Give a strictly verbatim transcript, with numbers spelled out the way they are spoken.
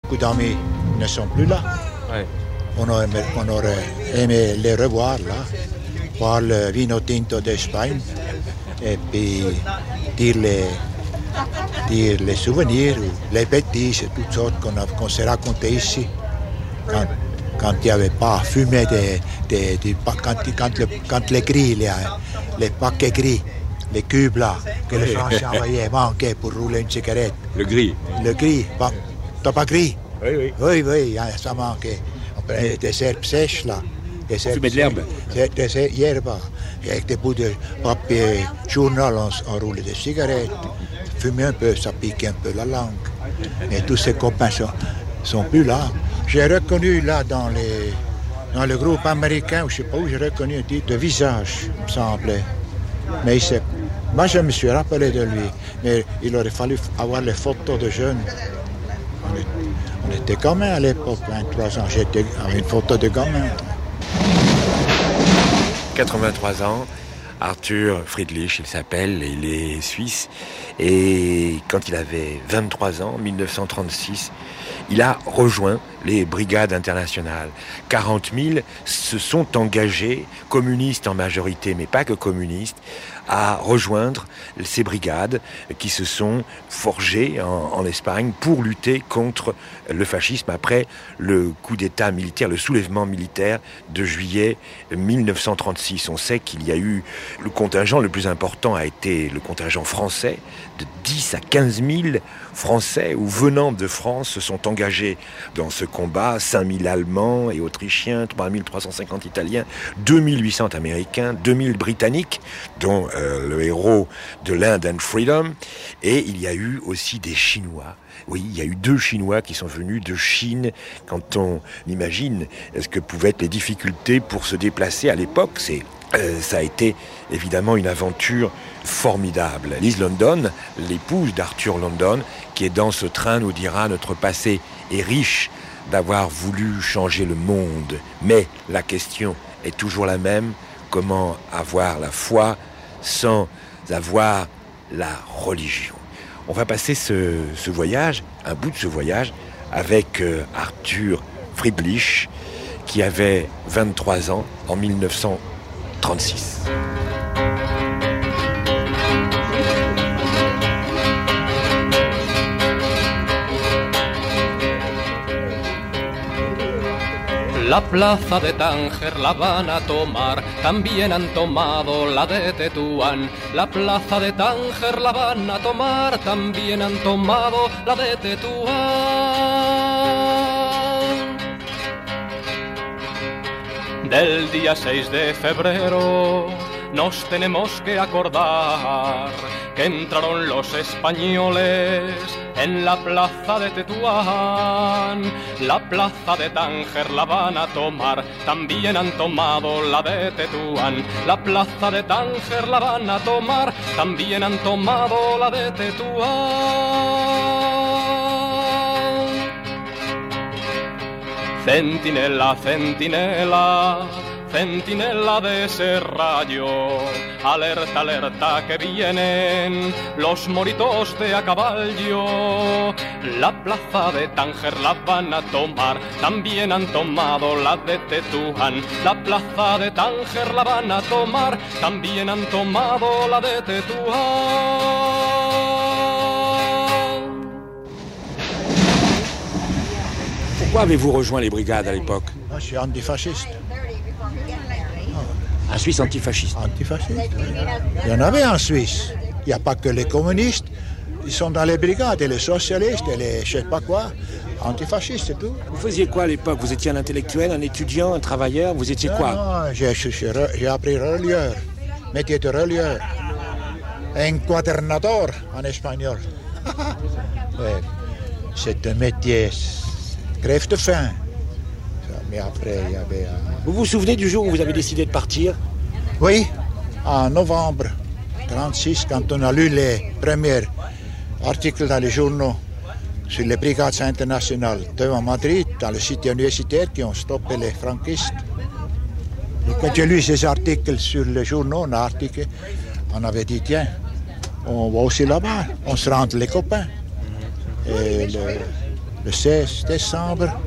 beaucoup d'amis ne sont plus là. Ouais. On aurait, on aurait aimé les revoir là, voir le vino tinto d'Espagne et puis dire les, dire les souvenirs, les bêtises et toutes sortes qu'on, a, qu'on s'est racontées ici. Quand, quand il n'y avait pas fumé, des, des, des, quand, quand, le, quand les gris, les, les paquets gris, les cubes là, que les Français envoyaient manquaient pour rouler une cigarette. Le gris. Le gris, pas, tabac gris. Oui, oui. Oui, oui, ça manquait. On prenait des herbes sèches là. Des on fumait de l'herbe. Des, des herbes. Avec des bouts de papier journal, on, on roulait des cigarettes. Fumait un peu, ça piquait un peu la langue. Et tous ces copains sont, sont plus là. J'ai reconnu là dans, les, dans le groupe américain, je ne sais pas où, j'ai reconnu un titre de visage, il me semblait. Mais il s'est, moi je me suis rappelé de lui. Mais il aurait fallu avoir les photos de jeunes. On, est, on était gamins à l'époque, vingt-trois ans. J'étais avec une photo de gamin. quatre-vingt-trois ans, Arthur Friedrich, il s'appelle, il est suisse. Et quand il avait vingt-trois ans, en dix-neuf cent trente-six, il a rejoint les brigades internationales. quarante mille se sont engagés, communistes en majorité, mais pas que communistes, à rejoindre ces brigades qui se sont forgées en, en Espagne pour lutter contre le fascisme après le coup d'État militaire, le soulèvement militaire de juillet dix-neuf cent trente-six. On sait qu'il y a eu, le contingent le plus important a été le contingent français, de dix à quinze mille Français ou venant de France se sont engagés dans ce combat, cinq mille Allemands et Autrichiens, trois mille trois cent cinquante Italiens, deux mille huit cents Américains, deux mille Britanniques, dont euh, le héros de l'Inde and Freedom, et il y a eu aussi des Chinois. Oui, il y a eu deux Chinois qui sont venus de Chine. Quand on imagine ce que pouvaient être les difficultés pour se déplacer à l'époque, c'est, euh, ça a été évidemment une aventure formidable. Liz London, l'épouse d'Arthur London, qui est dans ce train, nous dira: notre passé est riche d'avoir voulu changer le monde. Mais la question est toujours la même: comment avoir la foi sans avoir la religion? On va passer ce, ce voyage, un bout de ce voyage, avec euh, Arthur Friedrich, qui avait vingt-trois ans en dix-neuf cent trente-six. La plaza de Tánger la van a tomar, también han tomado la de Tetuán. La plaza de Tánger la van a tomar, también han tomado la de Tetuán. Del día seis de febrero nos tenemos que acordar que entraron los españoles en la plaza de Tetuán. La plaza de Tánger la van a tomar, también han tomado la de Tetuán. La plaza de Tánger la van a tomar, también han tomado la de Tetuán. Centinela, centinela, centinela de ese rayo, alerta, alerta que vienen los moritos de a caballo. La plaza de Tánger la van a tomar, también han tomado la de Tetuán. La plaza de Tánger la van a tomar, también han tomado la de Tetuán. Pourquoi avez-vous rejoint les brigades à l'époque? Moi, je suis antifasciste. Un Suisse antifasciste. Antifasciste, oui. Il y en avait en Suisse. Il n'y a pas que les communistes. Ils sont dans les brigades, et les socialistes, et les je ne sais pas quoi. Antifascistes, c'est tout. Vous faisiez quoi à l'époque? Vous étiez un intellectuel, un étudiant, un travailleur? Vous étiez quoi? Non, non, j'ai, j'ai, j'ai appris relieur. Métier de relieur. Encuadernador en espagnol. Ouais. C'est un métier crève de faim. Mais après, il y avait... Euh... Vous vous souvenez du jour où vous avez décidé de partir? Oui, en novembre trente-six, quand on a lu les premiers articles dans les journaux sur les brigades internationales devant Madrid, dans le site universitaire, qui ont stoppé les franquistes. Et quand j'ai lu ces articles sur les journaux, on, a article, on avait dit, tiens, on va aussi là-bas, on se rend les copains. Et le, le seize décembre